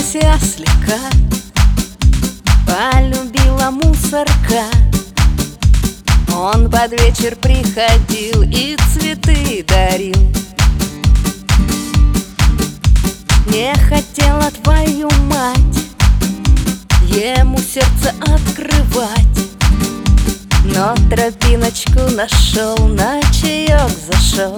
Влюбилась я слегка, полюбила мусорка. Он под вечер приходил и цветы дарил. Не хотела твою мать ему сердце открывать, но тропиночку нашел, на чаек зашел.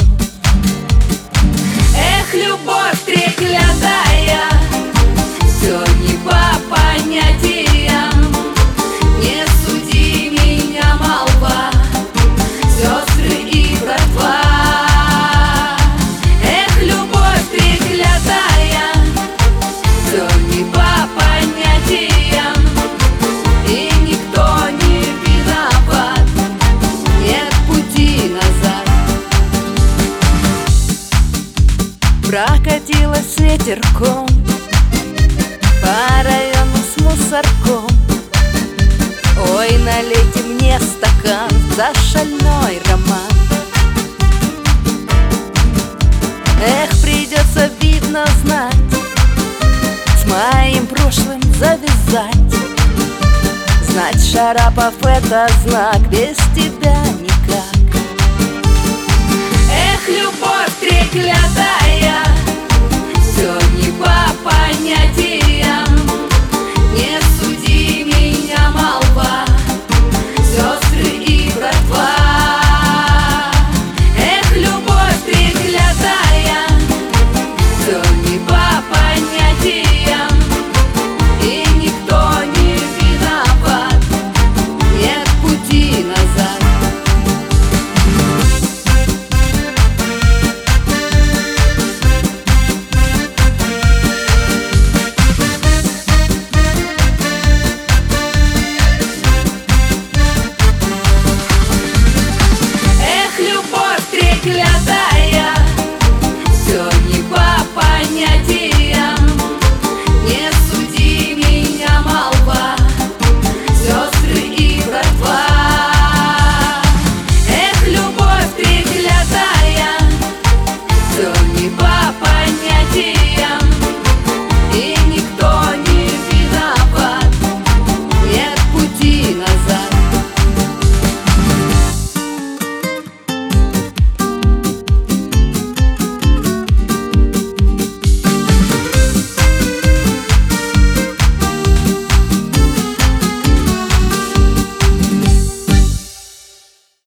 Эх, любовь треклятая, все не по понятиям. Не суди меня, молва, сестры и братва. Эх, любовь треклятая, все не по понятиям, и никто не виноват, нет пути назад. Прокатилась ветерком по району с мусорком. Ой, налейте мне стакан за шальной роман. Эх, придется, видно, знать, с моим прошлым завязать. Знать, Шарапов, это знак, без тебя